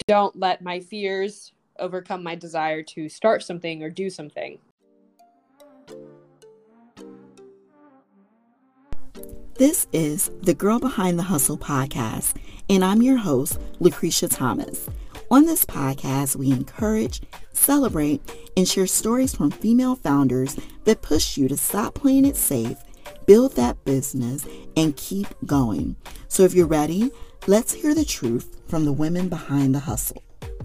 don't let my fears overcome my desire to start something or do something. This is the Girl Behind the Hustle podcast, and I'm your host, Lucretia Thomas. On this podcast, we encourage, celebrate, and share stories from female founders that push you to stop playing it safe, build that business, and keep going. So if you're ready, let's hear the truth from the women behind the hustle.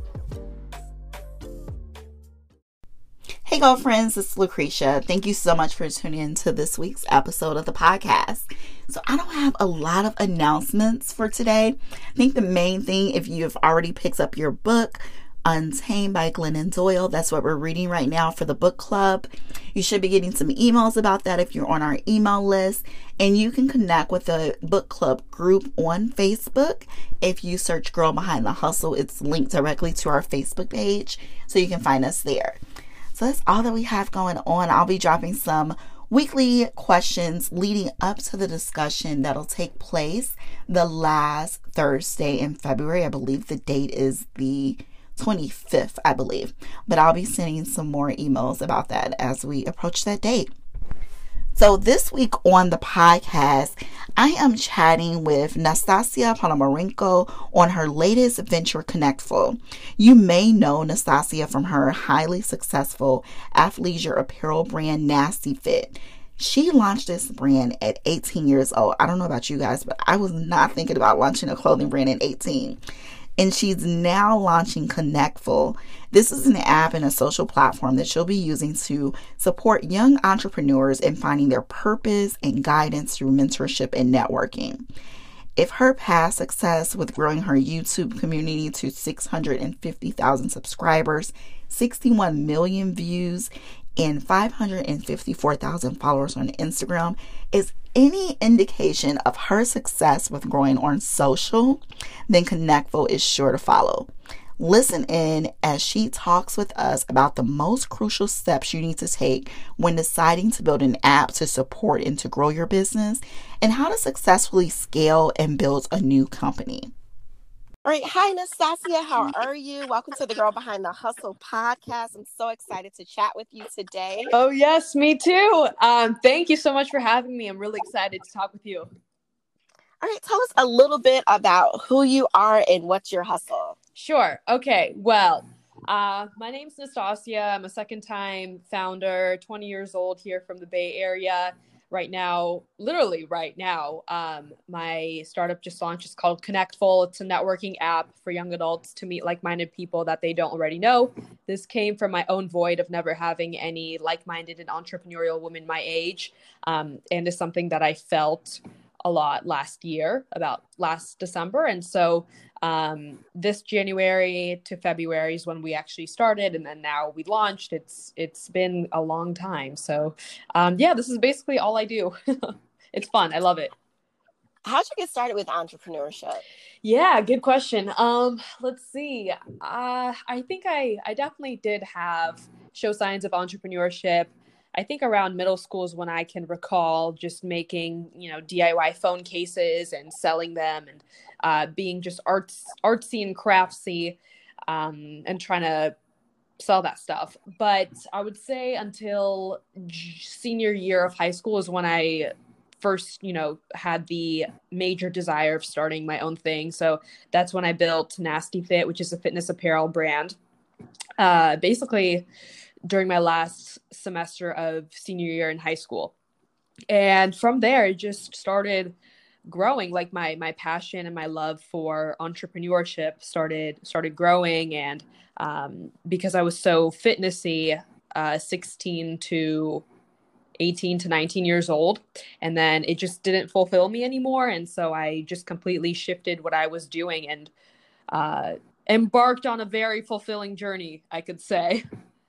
Hey girlfriends, it's Lucretia. Thank you so much for tuning in to this week's episode of the podcast. So I don't have a lot of announcements for today. I think the main thing, if you have already picked up your book, Untamed by Glennon Doyle, that's what we're reading right now for the book club. You should be getting some emails about that if you're on our email list. And you can connect with the book club group on Facebook. If you search Girl Behind the Hustle, it's linked directly to our Facebook page, so you can find us there. So that's all that we have going on. I'll be dropping some weekly questions leading up to the discussion that'll take place the last Thursday in February. I believe the date is the 25th, I believe. But I'll be sending some more emails about that as we approach that date. So this week on the podcast, I am chatting with Nastasia Ponomarenko on her latest venture, Connectful. You may know Nastasia from her highly successful athleisure apparel brand, Nasty Fit. She launched this brand at 18 years old. I don't know about you guys, but I was not thinking about launching a clothing brand at 18. And she's now launching Connectful. This is an app and a social platform that she'll be using to support young entrepreneurs in finding their purpose and guidance through mentorship and networking. If her past success with growing her YouTube community to 650,000 subscribers, 61 million views, and 554,000 followers on Instagram is any indication of her success with growing on social, then Connectful is sure to follow. Listen in as she talks with us about the most crucial steps you need to take when deciding to build an app to support and to grow your business, and how to successfully scale and build a new company. All right. Hi, Nastasia. How are you? Welcome to the Girl Behind the Hustle podcast. I'm so excited to chat with you today. Oh, yes, me too. Thank you so much for having me. I'm really excited to talk with you. All right. Tell us a little bit about who you are and what's your hustle. Sure. Okay. Well, my name's Nastasia. I'm a second-time founder, 20 years old here from the Bay Area. Right now, literally right now, my startup just launched. It's called Connectful. It's a networking app for young adults to meet like-minded people that they don't already know. This came from my own void of never having any like-minded and entrepreneurial women my age, and is something that I felt a lot last year, about last December. And so this January to February is when we actually started, and then now we launched. It's been a long time. So this is basically all I do. It's fun. I love it. How'd you get started with entrepreneurship? Yeah, good question. Let's see. I think I definitely did show signs of entrepreneurship. I think around middle school is when I can recall just making, DIY phone cases and selling them, and being just artsy and craftsy, and trying to sell that stuff. But I would say until senior year of high school is when I first, had the major desire of starting my own thing. So that's when I built Nasty Fit, which is a fitness apparel brand. Basically during my last semester of senior year in high school. And from there, it just started growing. Like my passion and my love for entrepreneurship started growing. And because I was so fitnessy, 16 to 18 to 19 years old, and then it just didn't fulfill me anymore. And so I just completely shifted what I was doing and embarked on a very fulfilling journey, I could say.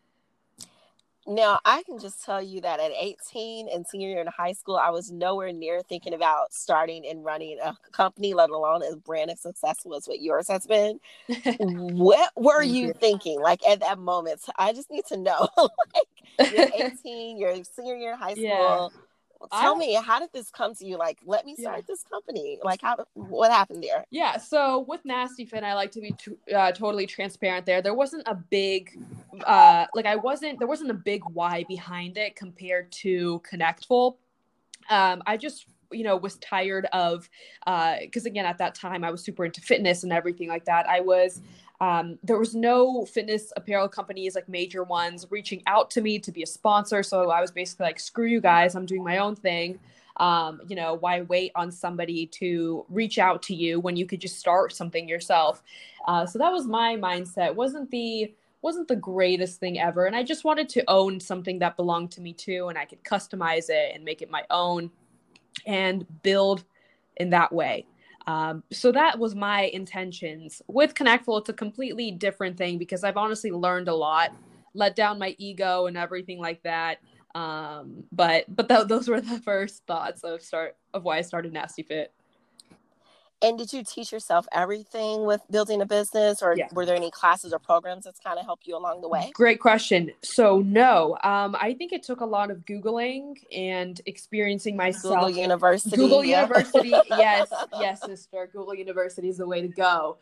Now, I can just tell you that at 18 and senior year in high school, I was nowhere near thinking about starting and running a company, let alone as brand as successful as what yours has been. What were you thinking, like, at that moment? I just need to know. Like, you're 18, you're senior year in high school. tell me, how did this come to you? Like, let me start this company. Like, what happened there? Yeah. So with Nasty Fit, I like to be totally transparent there. There wasn't a big, there wasn't a big why behind it compared to Connectful. I just, was tired of, because again, at that time I was super into fitness and everything like that. There was no fitness apparel companies, like major ones, reaching out to me to be a sponsor. So I was basically like, screw you guys, I'm doing my own thing. Why wait on somebody to reach out to you when you could just start something yourself? So that was my mindset. Wasn't the greatest thing ever. And I just wanted to own something that belonged to me too. And I could customize it and make it my own and build in that way. So that was my intentions. With Connectful, it's a completely different thing because I've honestly learned a lot, let down my ego and everything like that. But those were the first thoughts of why I started Nasty Fit. And did you teach yourself everything with building a business, or were there any classes or programs that's kind of helped you along the way? Great question. So no, I think it took a lot of Googling and experiencing myself. Google University. University. Yes, sister. Google University is the way to go.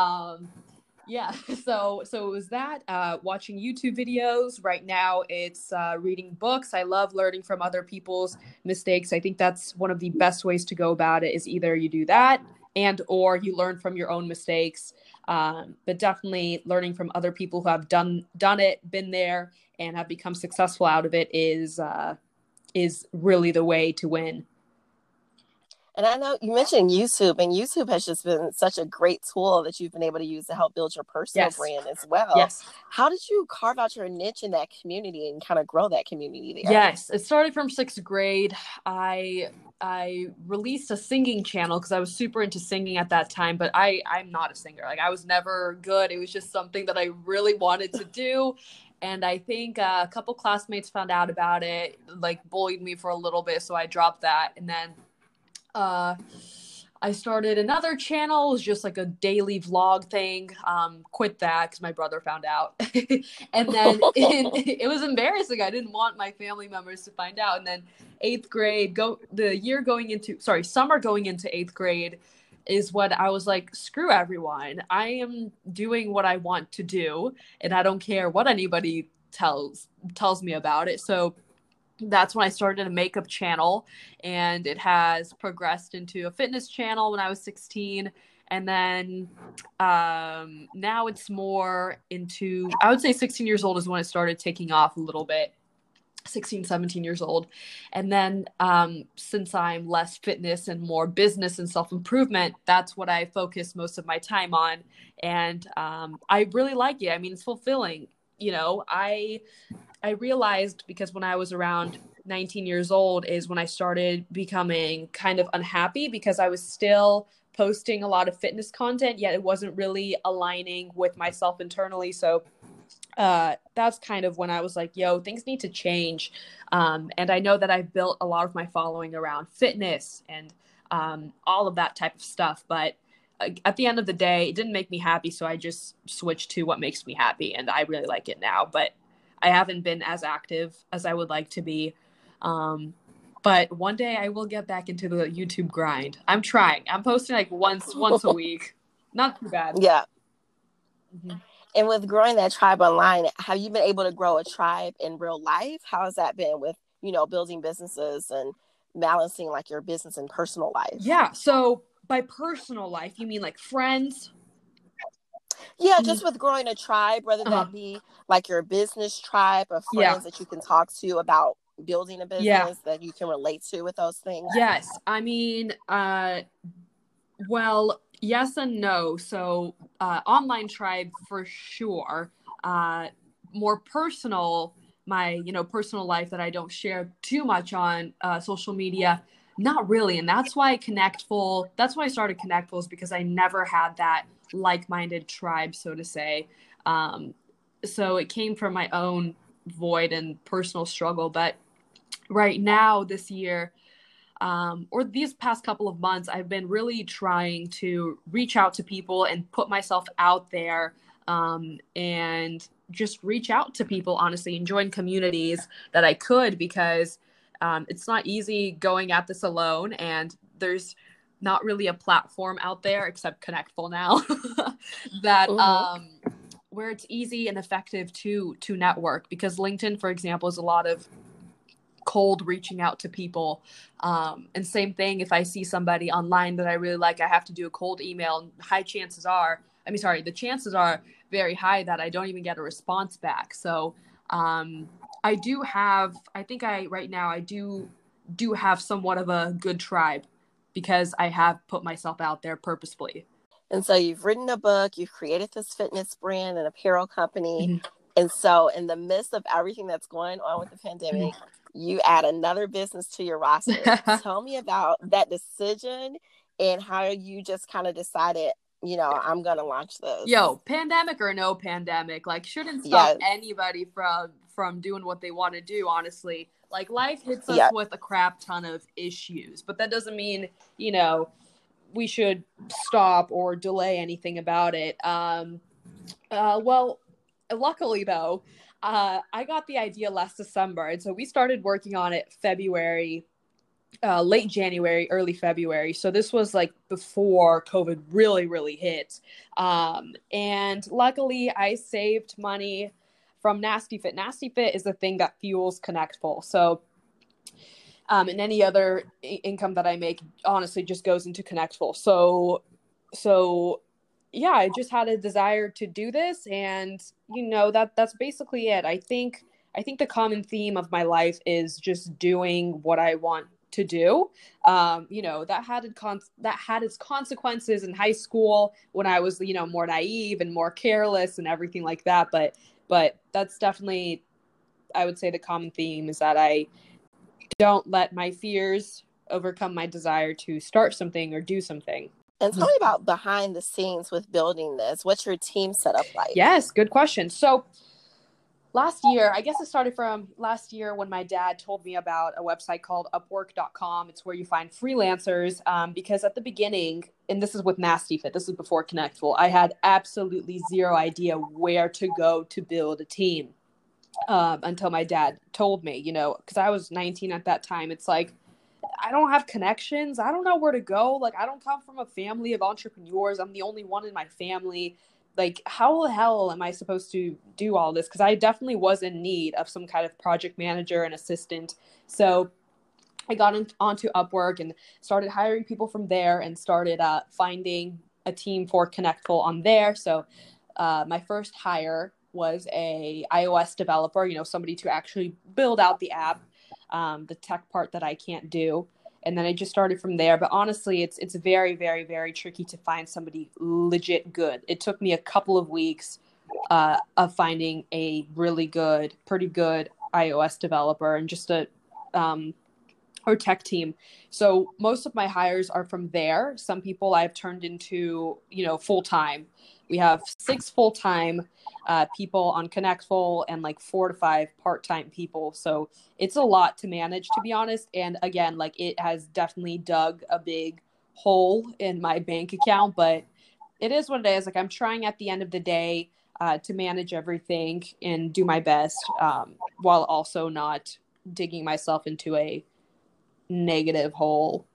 So it was that, watching YouTube videos. Right now it's reading books. I love learning from other people's mistakes. I think that's one of the best ways to go about it, is either you do that or you learn from your own mistakes. But definitely learning from other people who have done it, been there, and have become successful out of it is really the way to win. And I know you mentioned YouTube, and YouTube has just been such a great tool that you've been able to use to help build your personal brand as well. Yes. How did you carve out your niche in that community and kind of grow that community there? Yes, it started from 6th grade. I released a singing channel because I was super into singing at that time, but I'm not a singer. Like, I was never good. It was just something that I really wanted to do. And I think a couple classmates found out about it, like bullied me for a little bit. So I dropped that. And then I started another channel. It was just like a daily vlog thing. Quit that because my brother found out. And then it was embarrassing. I didn't want my family members to find out. And then 8th grade, summer going into 8th grade is when I was like, screw everyone. I am doing what I want to do, and I don't care what anybody tells me about it. So that's when I started a makeup channel, and it has progressed into a fitness channel when I was 16. And then now it's more into, I would say 16 years old is when it started taking off a little bit. 16, 17 years old. And then since I'm less fitness and more business and self-improvement, that's what I focus most of my time on. And I really like it. I mean, it's fulfilling. I realized, because when I was around 19 years old is when I started becoming kind of unhappy, because I was still posting a lot of fitness content, yet it wasn't really aligning with myself internally. So that's kind of when I was like, yo, things need to change. And I know that I've built a lot of my following around fitness and all of that type of stuff. But at the end of the day, it didn't make me happy. So I just switched to what makes me happy. And I really like it now. But I haven't been as active as I would like to be. But one day I will get back into the YouTube grind. I'm trying. I'm posting like once a week. Not too bad. Yeah. Mm-hmm. And with growing that tribe online, have you been able to grow a tribe in real life? How has that been with, building businesses and balancing like your business and personal life? Yeah. So by personal life, you mean like friends? Yeah, just with growing a tribe, whether that be like your business tribe of friends that you can talk to about building a business that you can relate to with those things. Yes. I mean, well, yes and no. So online tribe for sure. More personal, my personal life that I don't share too much on social media. Not really. And that's why I started Connectful, is because I never had that like-minded tribe, so to say. So it came from my own void and personal struggle. But right now, this year, or these past couple of months, I've been really trying to reach out to people and put myself out there, and just reach out to people, honestly, and join communities that I could, because It's not easy going at this alone, and there's not really a platform out there except Connectful now that where it's easy and effective to network, because LinkedIn, for example, is a lot of cold reaching out to people. And same thing, if I see somebody online that I really like, I have to do a cold email, and the chances are very high that I don't even get a response back. So I do have somewhat of a good tribe, because I have put myself out there purposefully. And so you've written a book, you've created this fitness brand and apparel company. And so in the midst of everything that's going on with the pandemic, you add another business to your roster. Tell me about that decision and how you just kind of decided, I'm going to launch this. Pandemic or no pandemic, like, shouldn't stop anybody from doing what they want to do, honestly. Like, life hits us with a crap ton of issues, but that doesn't mean, we should stop or delay anything about it. Well, luckily though, I got the idea last December, and so we started working on it late January, early February. So this was like before COVID really, really hit. And luckily I saved money from Nasty Fit. Nasty Fit is the thing that fuels Connectful. So and any other income that I make honestly just goes into Connectful. So yeah, I just had a desire to do this, and that's basically it. I think the common theme of my life is just doing what I want to do. That had its consequences in high school when I was, more naive and more careless and everything like that. But that's definitely, I would say, the common theme is that I don't let my fears overcome my desire to start something or do something. And tell me about behind the scenes with building this. What's your team set up like? Yes, good question. So last year, I guess it started from last year when my dad told me about a website called Upwork.com. It's where you find freelancers, because at the beginning, and this is with Nasty Fit, this is before Connectful, I had absolutely zero idea where to go to build a team until my dad told me, because I was 19 at that time. It's like, I don't have connections. I don't know where to go. Like, I don't come from a family of entrepreneurs. I'm the only one in my family. Like, how the hell am I supposed to do all this? Because I definitely was in need of some kind of project manager and assistant. So I got onto Upwork and started hiring people from there, and started finding a team for Connectful on there. So my first hire was a iOS developer, somebody to actually build out the app, the tech part that I can't do. And then I just started from there. But honestly, it's very, very, very tricky to find somebody legit good. It took me a couple of weeks of finding a really good, pretty good iOS developer and just or tech team. So most of my hires are from there. Some people I've turned into, full-time. We have 6 full-time people on Connectful and like 4 to 5 part-time people. So it's a lot to manage, to be honest. And again, like, it has definitely dug a big hole in my bank account, but it is what it is. Like, I'm trying at the end of the day to manage everything and do my best, while also not digging myself into a negative hole.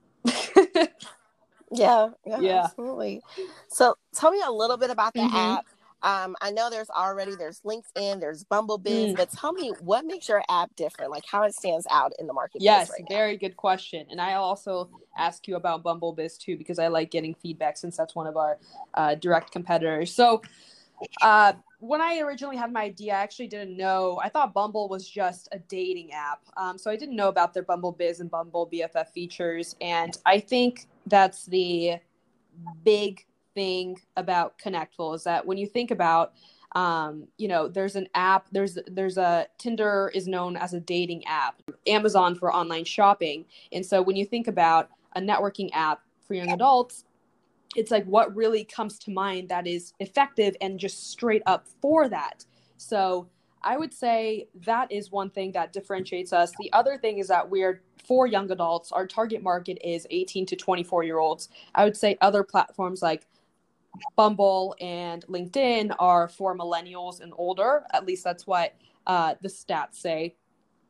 Yeah, absolutely. So tell me a little bit about the app. I know there's LinkedIn, there's BumbleBiz, but tell me what makes your app different, like how it stands out in the marketplace. Yes, right very good question. And I'll also ask you about BumbleBiz too, because I like getting feedback since that's one of our direct competitors. So when I originally had my idea, I actually didn't know. I thought Bumble was just a dating app. So I didn't know about their BumbleBiz and Bumble BFF features. And I think that's the big thing about Connectful, is that when you think about, there's an app, there's a Tinder is known as a dating app, Amazon for online shopping. And so when you think about a networking app for young adults, it's like, what really comes to mind that is effective and just straight up for that? So I would say that is one thing that differentiates us. The other thing is that we're for young adults. Our target market is 18 to 24-year-olds. I would say other platforms like Bumble and LinkedIn are for millennials and older. At least that's what the stats say.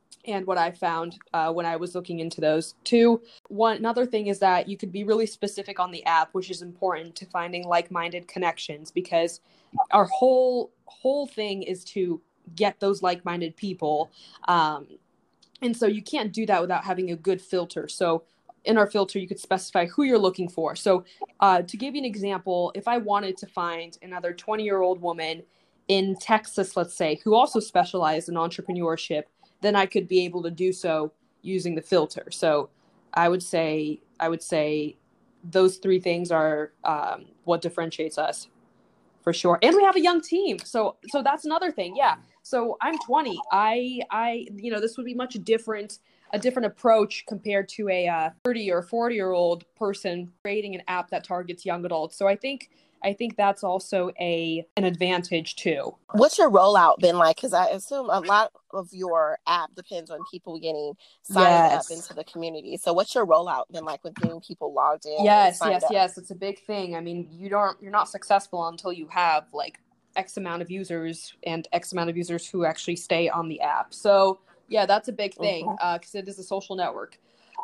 and what I found when I was looking into those. Two, another thing is that you could be really specific on the app, which is important to finding like-minded connections, because our whole thing is to get those like-minded people. And so you can't do that without having a good filter. So in our filter, you could specify who you're looking for. So to give you an example, if I wanted to find another 20-year-old woman in Texas, let's say, who also specialized in entrepreneurship, then I could be able to do so using the filter. So I would say those three things are what differentiates us for sure. And we have a young team. So that's another thing. Yeah. So I'm 20. I this would be a different approach compared to a 30 or 40-year-old person creating an app that targets young adults. So I think that's also an advantage too. What's your rollout been like? Because I assume a lot of your app depends on people getting signed up into the community. So what's your rollout been like with getting people logged in? Yes. It's a big thing. I mean, you're not successful until you have like X amount of users and X amount of users who actually stay on the app. So yeah, that's a big thing because it is a social network.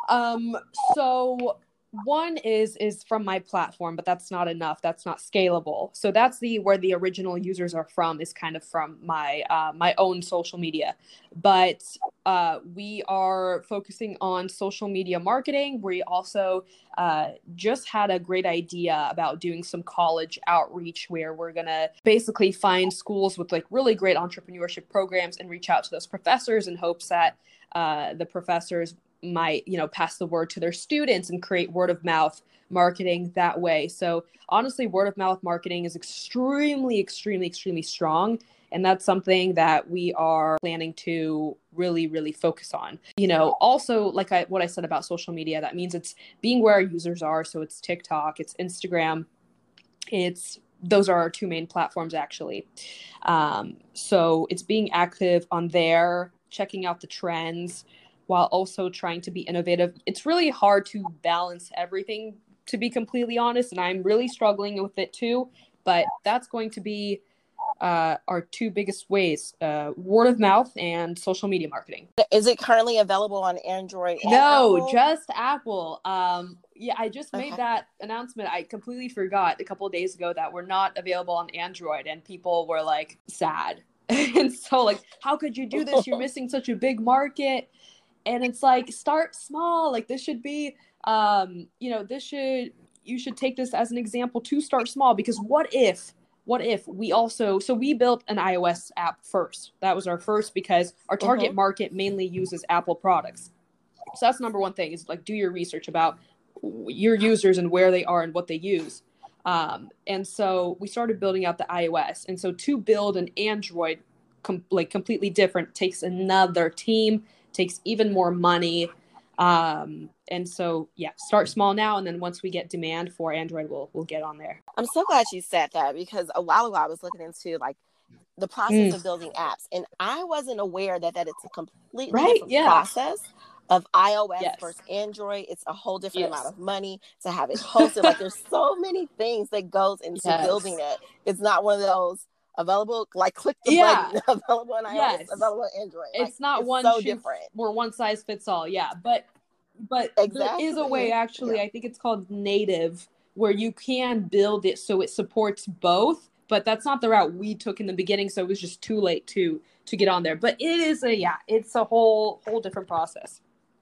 So one is from my platform, but that's not enough. That's not scalable. So that's where the original users are from, is kind of from my my own social media. But we are focusing on social media marketing. We also just had a great idea about doing some college outreach, where we're gonna basically find schools with like really great entrepreneurship programs and reach out to those professors in hopes that the professors might, pass the word to their students and create word of mouth marketing that way. So honestly, word of mouth marketing is extremely, extremely, extremely strong. And that's something that we are planning to really, really focus on. Also, like what I said about social media, that means it's being where our users are. So it's TikTok, it's Instagram, those are our two main platforms, actually. So it's being active on there, checking out the trends, while also trying to be innovative. It's really hard to balance everything, to be completely honest, and I'm really struggling with it too. But that's going to be our two biggest ways: word of mouth and social media marketing. Is it currently available on Android? No, Apple? Just Apple. I just made that announcement. I completely forgot a couple of days ago that we're not available on Android, and people were like sad. And so like, how could you do this? You're missing such a big market. And it's like, start small. Like this should be, you should take this as an example to start small, because what if we built an iOS app first. That was our first, because our target market mainly uses Apple products. So that's number one thing, is like, do your research about your users and where they are and what they use. And so we started building out the iOS. And so to build an Android completely different takes another team, takes even more money. And so, start small now. And then once we get demand for Android, we'll get on there. I'm so glad you said that, because a while ago I was looking into like the process of building apps, and I wasn't aware that it's a completely different process of iOS versus Android. It's a whole different amount of money to have it hosted. Like there's so many things that goes into building it. It's not one of those available, like click the button, available on iOS, available on Android. It's not one so different or one size fits all. But exactly. There is a way, actually, I think it's called native, where you can build it so it supports both. But that's not the route we took in the beginning, so it was just too late to get on there. But it is it's a whole different process.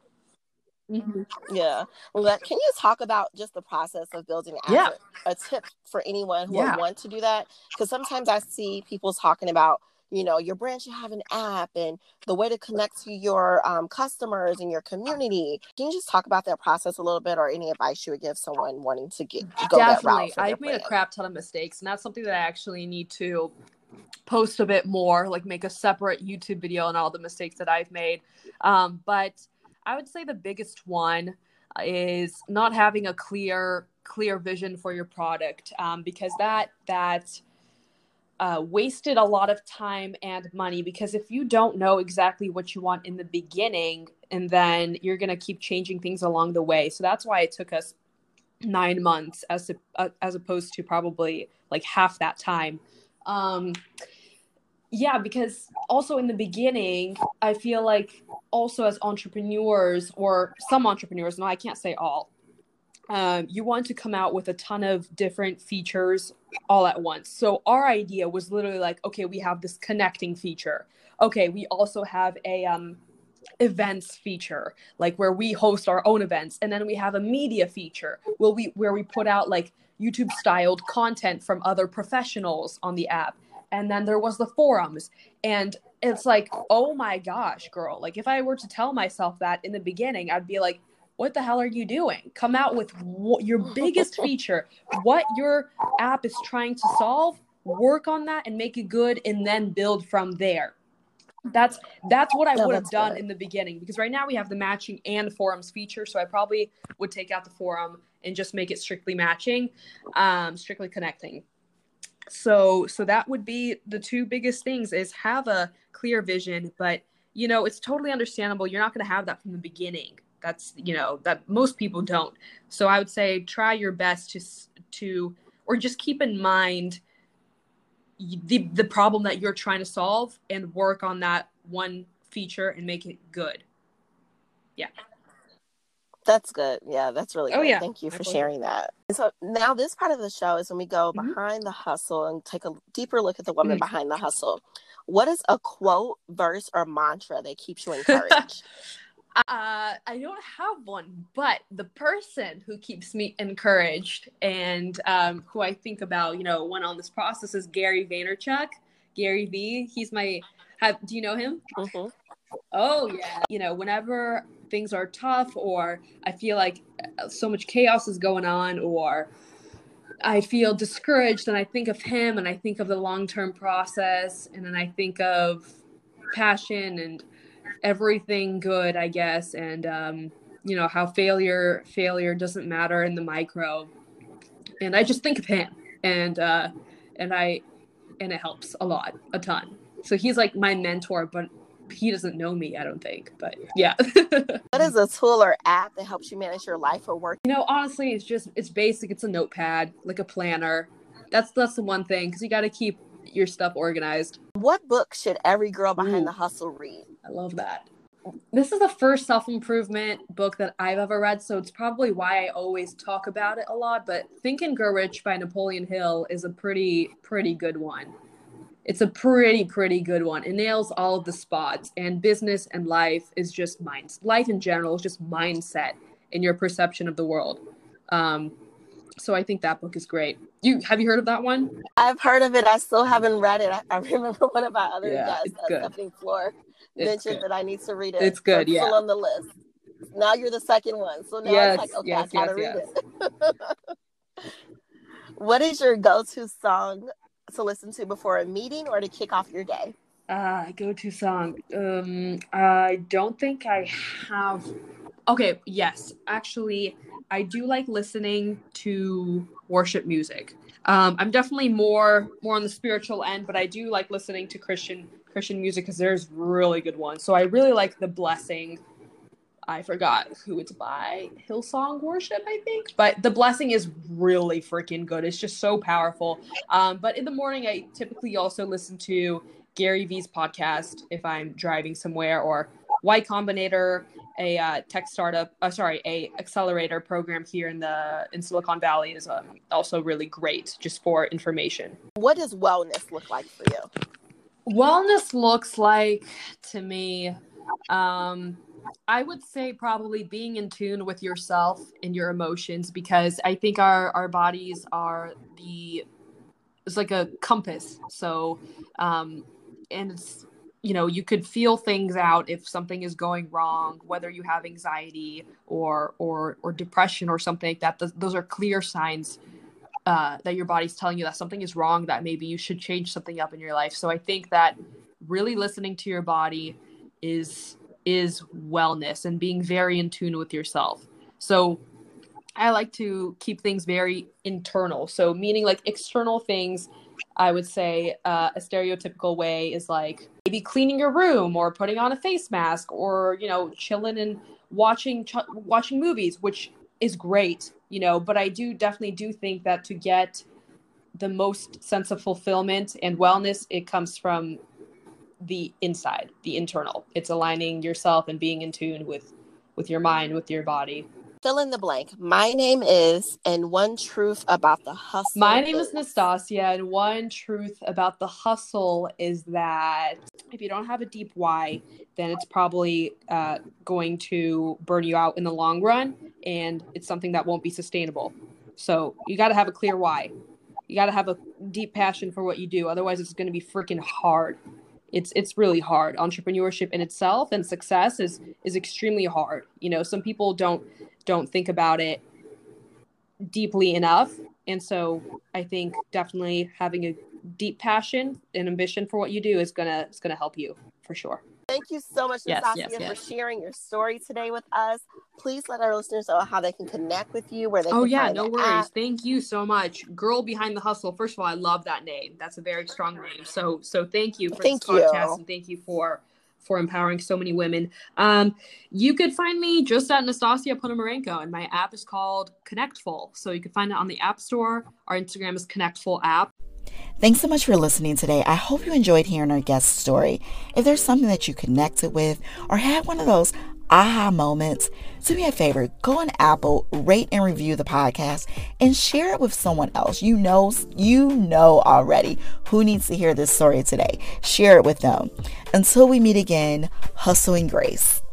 Yeah. Well, can you talk about just the process of building an app? A tip for anyone who would want to do that? Because sometimes I see people talking about, your brand should have an app and the way to connect to your customers and your community. Can you just talk about that process a little bit, or any advice you would give someone wanting to go that route? I've made a crap ton of mistakes, and that's something that I actually need to post a bit more, like make a separate YouTube video on all the mistakes that I've made. But I would say the biggest one is not having a clear vision for your product, because that wasted a lot of time and money. Because if you don't know exactly what you want in the beginning, and then you're going to keep changing things along the way. So that's why it took us 9 months as opposed to probably like half that time. Yeah, because also in the beginning, I feel like also as entrepreneurs, or some entrepreneurs, no, I can't say all, you want to come out with a ton of different features all at once. So our idea was literally like, okay, we have this connecting feature. Okay, we also have a events feature, like where we host our own events, and then we have a media feature where we put out like YouTube styled content from other professionals on the app. And then there was the forums. And it's like, oh my gosh, girl, like if I were to tell myself that in the beginning, I'd be like, what the hell are you doing? Come out with your biggest feature, what your app is trying to solve, work on that and make it good, and then build from there. That's what I No, would have that's done good. in the beginning, because right now we have the matching and forums feature. So I probably would take out the forum and just make it strictly matching, strictly connecting. So that would be the two biggest things: is have a clear vision, but it's totally understandable. You're not going to have that from the beginning. That's, that most people don't. So I would say try your best to or just keep in mind the problem that you're trying to solve and work on that one feature and make it good. Yeah. That's good. Yeah, that's really Oh good. yeah. Thank you My for pleasure. sharing that. And so now this part of the show is when we go Mhm. behind the hustle and take a deeper look at the woman Mhm. behind the hustle. What is a quote, verse, or mantra that keeps you encouraged? I don't have one, but the person who keeps me encouraged and who I think about, when on this process, is Gary Vaynerchuk. Gary V. He's do you know him? Mm-hmm. Oh yeah. Whenever things are tough, or I feel like so much chaos is going on, or I feel discouraged, and I think of him, and I think of the long-term process, and then I think of passion and everything good, I guess, and how failure doesn't matter in the micro. And I just think of him, and and it helps a ton. So he's like my mentor, but he doesn't know me, I don't think. But yeah. What is a tool or app that helps you manage your life or work? Honestly, it's basic. It's a notepad, like a planner. That's the one thing, because you got to keep your stuff organized. What book should every girl behind Ooh, the hustle read? I love that. This is the first self-improvement book that I've ever read, so it's probably why I always talk about it a lot. But Think and Grow Rich by Napoleon Hill is a pretty good one. It's a pretty good one. It nails all of the spots, and business and life is just life in general is just mindset and your perception of the world. So I think that book is great. Have you heard of that one? I've heard of it. I still haven't read it. I remember one of my other Yeah, guests, it's good. Stephanie Floor, It's mentioned good. that I need to read it. It's good, So it's yeah. still on the list. Now you're the second one. So now Yes, it's like, okay, yes, I gotta yes, read yes. it. What is your go-to song to listen to before a meeting or to kick off your day? Go-to song. I don't think I have. Okay, yes, actually, I do like listening to worship music. I'm definitely more on the spiritual end, but I do like listening to Christian music, because there's really good ones. So I really like The Blessing. I forgot who it's by. Hillsong Worship, I think. But The Blessing is really freaking good. It's just so powerful. But in the morning, I typically also listen to Gary V's podcast if I'm driving somewhere, or Y Combinator, a tech startup. A accelerator program here in Silicon Valley is also really great, just for information. What does wellness look like for you? Wellness looks like, to me, I would say probably being in tune with yourself and your emotions, because I think our bodies are it's like a compass. So, and it's, you could feel things out if something is going wrong, whether you have anxiety or depression or something like that. Those are clear signs that your body's telling you that something is wrong, that maybe you should change something up in your life. So I think that really listening to your body is wellness, and being very in tune with yourself. So I like to keep things very internal. So meaning like external things, I would say a stereotypical way is like maybe cleaning your room, or putting on a face mask, or, chilling and watching movies, which is great, but I definitely do think that to get the most sense of fulfillment and wellness, it comes from the inside, the internal. It's aligning yourself and being in tune with your mind, with your body. Fill in the blank. My name is, and one truth about the hustle. My name is Nastasia, and one truth about the hustle is that if you don't have a deep why, then it's probably going to burn you out in the long run, and it's something that won't be sustainable. So you got to have a clear why. You got to have a deep passion for what you do. Otherwise, it's going to be freaking hard. It's really hard. Entrepreneurship in itself and success is extremely hard. You know, some people don't think about it deeply enough. And so I think definitely having a deep passion and ambition for what you do is gonna help you for sure. Thank you so much, Nastasia, for sharing your story today with us. Please let our listeners know how they can connect with you, where they can find no worries. Thank you so much. Girl Behind the Hustle. First of all, I love that name. That's a very strong name. So thank you for this podcast, and thank you for empowering so many women. You could find me just at Nastasia Ponomarenko, and my app is called Connectful. So you can find it on the App Store. Our Instagram is Connectful app. Thanks so much for listening today. I hope you enjoyed hearing our guest story. If there's something that you connected with or had one of those aha moments, do me a favor, go on Apple, rate and review the podcast, and share it with someone else. You know already who needs to hear this story today. Share it with them. Until we meet again, hustle and grace.